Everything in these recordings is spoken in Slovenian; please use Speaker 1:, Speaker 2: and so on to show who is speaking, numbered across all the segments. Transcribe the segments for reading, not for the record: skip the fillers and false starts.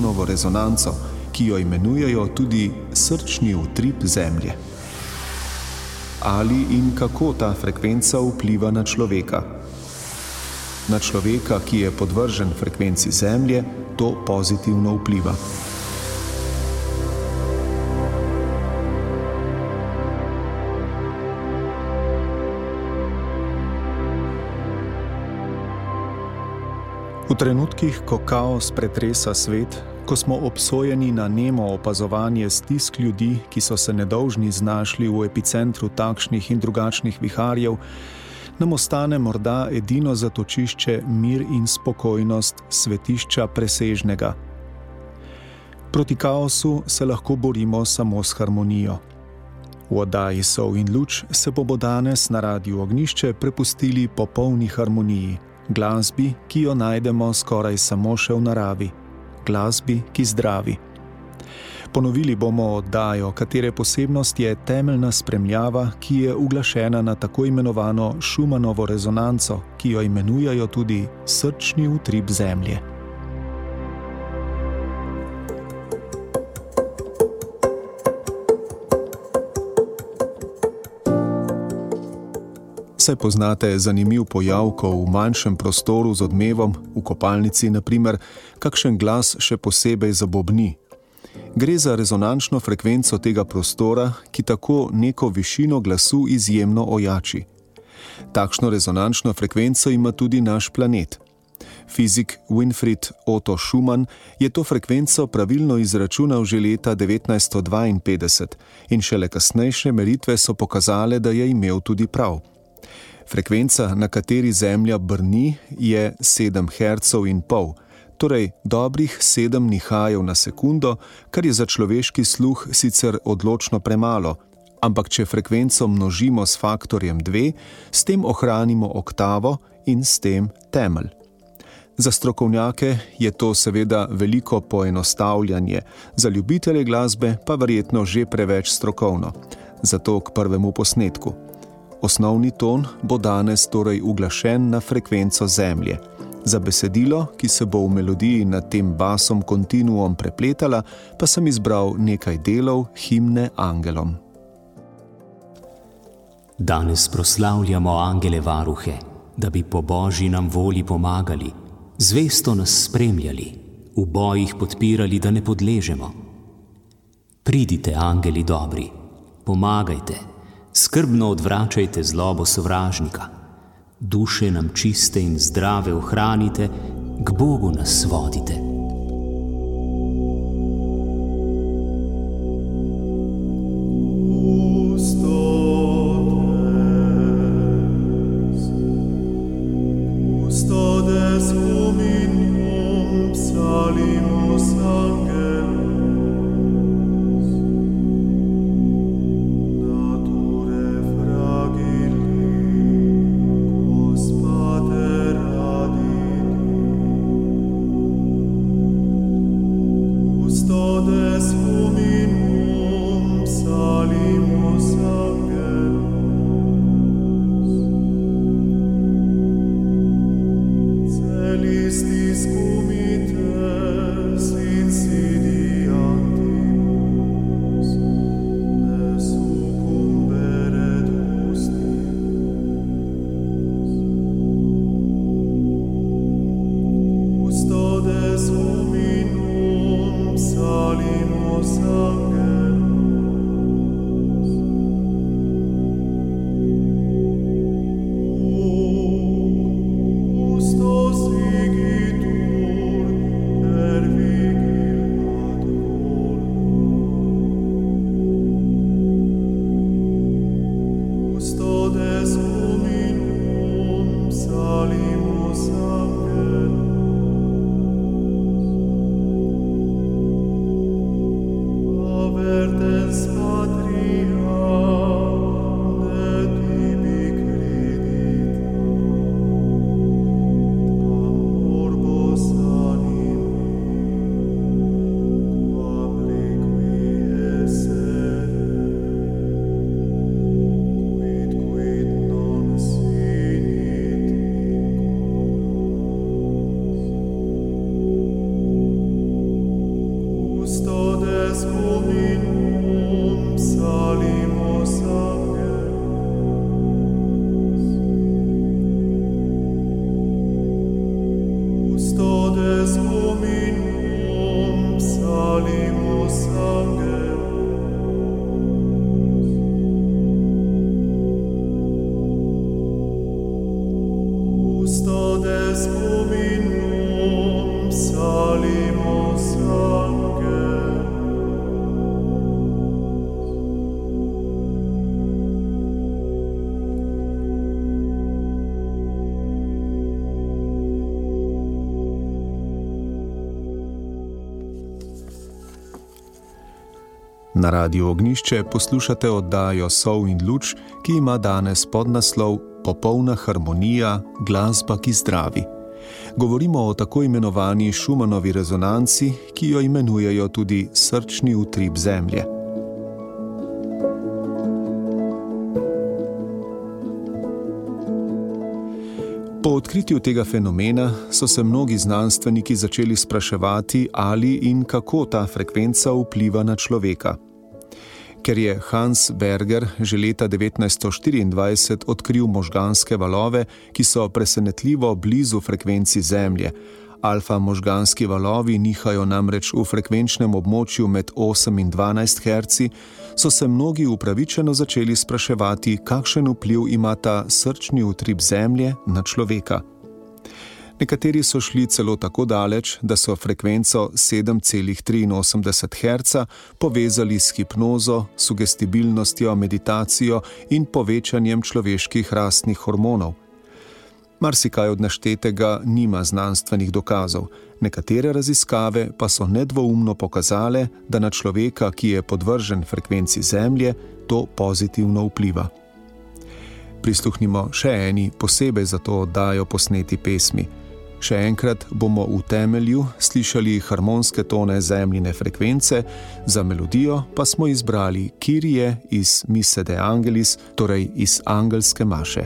Speaker 1: Schumannovo rezonanco, ki jo imenujejo tudi srčni utrip Zemlje. Ali in kako ta frekvenca vpliva na človeka? Na človeka, ki je podvržen frekvenci Zemlje, to pozitivno vpliva. V trenutkih, ko kaos pretresa svet, ko smo obsojeni na nemo opazovanje stisk ljudi, ki so se nedolžni znašli v epicentru takšnih in drugačnih viharjev, nam ostane morda edino zatočišče mir in spokojnost svetišča presežnega. Proti kaosu se lahko borimo samo s harmonijo. V oddaji Sol in luč se bomo danes na Radiu Ognjišče prepustili popolni harmoniji, glasbi, ki jo najdemo skoraj samo še v naravi, glasbi, ki zdravi. Ponovili bomo oddajo, katere posebnost je temeljna spremljava, ki je uglašena na tako imenovano Schumannovo rezonanco, ki jo imenujejo tudi srčni utrip Zemlje. Saj poznate zanimiv pojav, ko v manjšem prostoru z odmevom, v kopalnici na primer, kakšen glas še posebej zabobni. Gre za rezonančno frekvenco tega prostora, ki tako neko višino glasu izjemno ojači. Takšno rezonančno frekvenco ima tudi naš planet. Fizik Winfried Otto Schumann je to frekvenco pravilno izračunal že leta 1952 in šele kasnejše meritve so pokazale, da je imel tudi prav. Frekvenca, na kateri Zemlja brni, je 7 Hz in pol, torej dobrih 7 nihajev na sekundo, kar je za človeški sluh sicer odločno premalo, ampak če frekvenco množimo s faktorjem 2, s tem ohranimo oktavo in s tem temelj. Za strokovnjake je to seveda veliko poenostavljanje, za ljubitelje glasbe pa verjetno že preveč strokovno. Zato k prvemu posnetku. Osnovni ton bo danes torej uglašen na frekvenco Zemlje. Za besedilo, ki se bo v melodiji nad tem basom kontinuum prepletala, pa sem izbral nekaj delov himne angelom.
Speaker 2: Danes proslavljamo angele varuhe, da bi po Božji nam volji pomagali, zvesto nas spremljali, v bojih podpirali, da ne podležemo. Pridite, angeli dobri, pomagajte, skrbno odvračajte zlobo sovražnika, duše nam čiste in zdrave ohranite, k Bogu nas vodite.
Speaker 1: Na Radiu Ognjišče poslušate oddajo Sol in luč, ki ima danes podnaslov Popolna harmonija, glasba, ki zdravi. Govorimo o tako imenovani Schumanovi rezonanci, ki jo imenujejo tudi srčni utrip Zemlje. Po odkritju tega fenomena so se mnogi znanstveniki začeli spraševati, ali in kako ta frekvenca vpliva na človeka. Ker je Hans Berger že leta 1924 odkril možganske valove, ki so presenetljivo blizu frekvenci Zemlje. Alfa možganski valovi nihajo namreč v frekvenčnem območju med 8 in 12 Hz, so se mnogi upravičeno začeli spraševati, kakšen vpliv ima ta srčni utrip Zemlje na človeka. Nekateri so šli celo tako daleč, da so frekvenco 7,83 Hz povezali s hipnozo, sugestibilnostjo, meditacijo in povečanjem človeških rastnih hormonov. Marsikaj od naštetega nima znanstvenih dokazov, nekatere raziskave pa so nedvoumno pokazale, da na človeka, ki je podvržen frekvenci Zemlje, to pozitivno vpliva. Prisluhnimo še eni posebej za to oddajo posneti pesmi. Še enkrat bomo v temelju slišali harmonske tone zemljine frekvence, za melodijo pa smo izbrali Kyrie iz Misse de Angelis, torej iz angelske maše.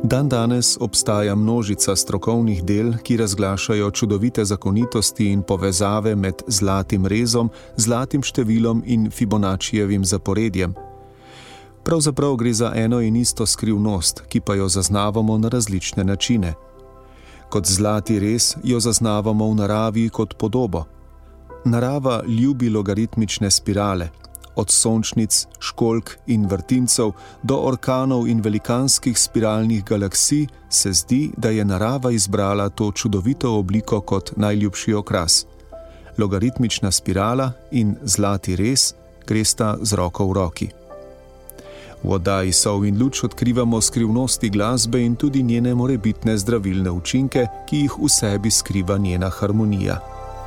Speaker 1: Dandanes obstaja množica strokovnih del, ki razglašajo čudovite zakonitosti in povezave med zlatim rezom, zlatim številom in Fibonaccijevim zaporedjem. Pravzaprav gre za eno in isto skrivnost, ki pa jo zaznavamo na različne načine. Kot zlati rez jo zaznavamo v naravi kot podobo. Narava ljubi logaritmične spirale, od sončnic, školjk in vrtincev do orkanov in velikanskih spiralnih galaksij se zdi, da je narava izbrala to čudovito obliko kot najljubši okras. Logaritmična spirala in zlati rez gresta z roko v roki. V oddaji Sol in luč odkrivamo skrivnosti glasbe in tudi njene morebitne zdravilne učinke, ki jih v sebi skriva njena harmonija.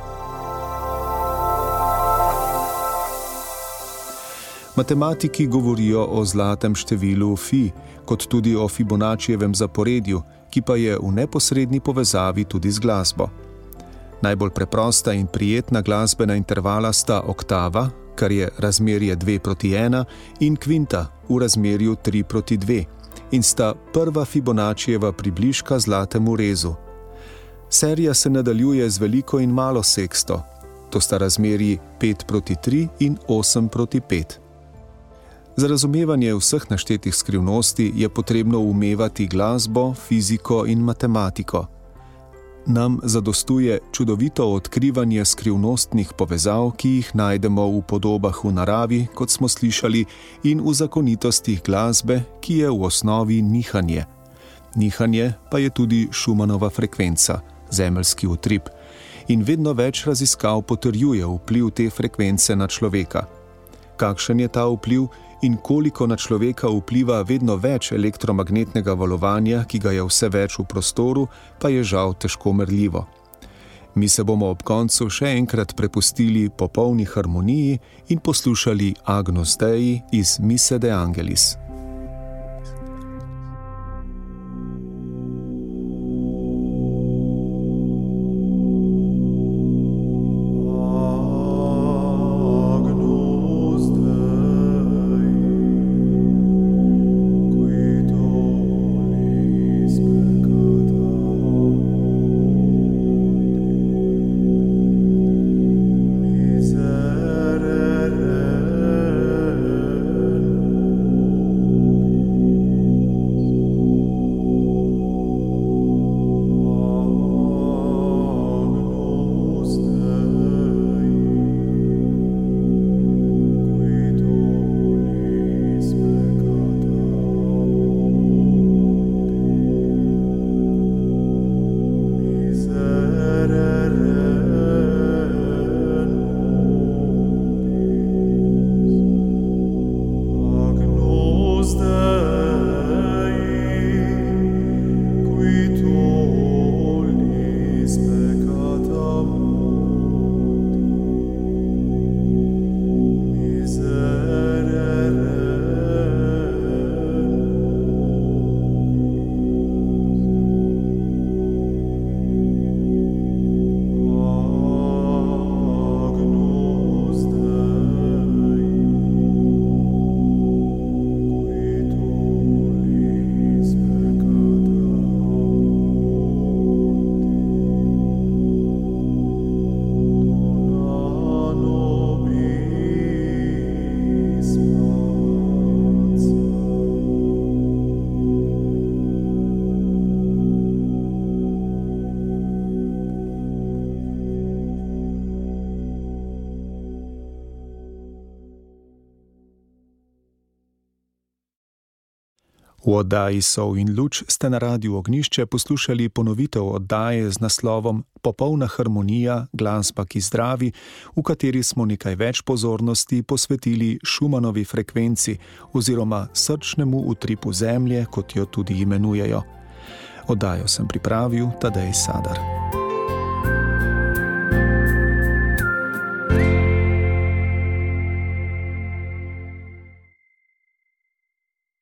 Speaker 1: Matematiki govorijo o zlatem številu Fi, kot tudi o Fibonaccijevem zaporedju, ki pa je v neposredni povezavi tudi z glasbo. Najbolj preprosta in prijetna glasbena intervala sta oktava, kar je razmerje 2:1, in kvinta v razmerju 3:2 in sta prva Fibonaccijeva približka zlatemu rezu. Serija se nadaljuje z veliko in malo seksto, to sta razmerji 5:3 in 8:5. Za razumevanje vseh naštetih skrivnosti je potrebno umevati glasbo, fiziko in matematiko. Nam zadostuje čudovito odkrivanje skrivnostnih povezav, ki jih najdemo v podobah v naravi, kot smo slišali, in v zakonitostih glasbe, ki je v osnovi nihanje. Nihanje pa je tudi Schumannova frekvenca, zemeljski utrip, in vedno več raziskav potrjuje vpliv te frekvence na človeka. Kakšen je ta vpliv in koliko na človeka vpliva vedno več elektromagnetnega valovanja, ki ga je vse več v prostoru, pa je žal težko merljivo. Mi se bomo ob koncu še enkrat prepustili popolni harmoniji in poslušali Agnus Dei iz Misse de Angelis. V oddaji Sol in luč ste na Radiu Ognjišče poslušali ponovitev oddaje z naslovom Popolna harmonija, glasba, ki zdravi, v kateri smo nekaj več pozornosti posvetili Schumannovi frekvenci oziroma srčnemu utripu zemlje, kot jo tudi imenujejo. Oddajo sem pripravil Tadej Sadar.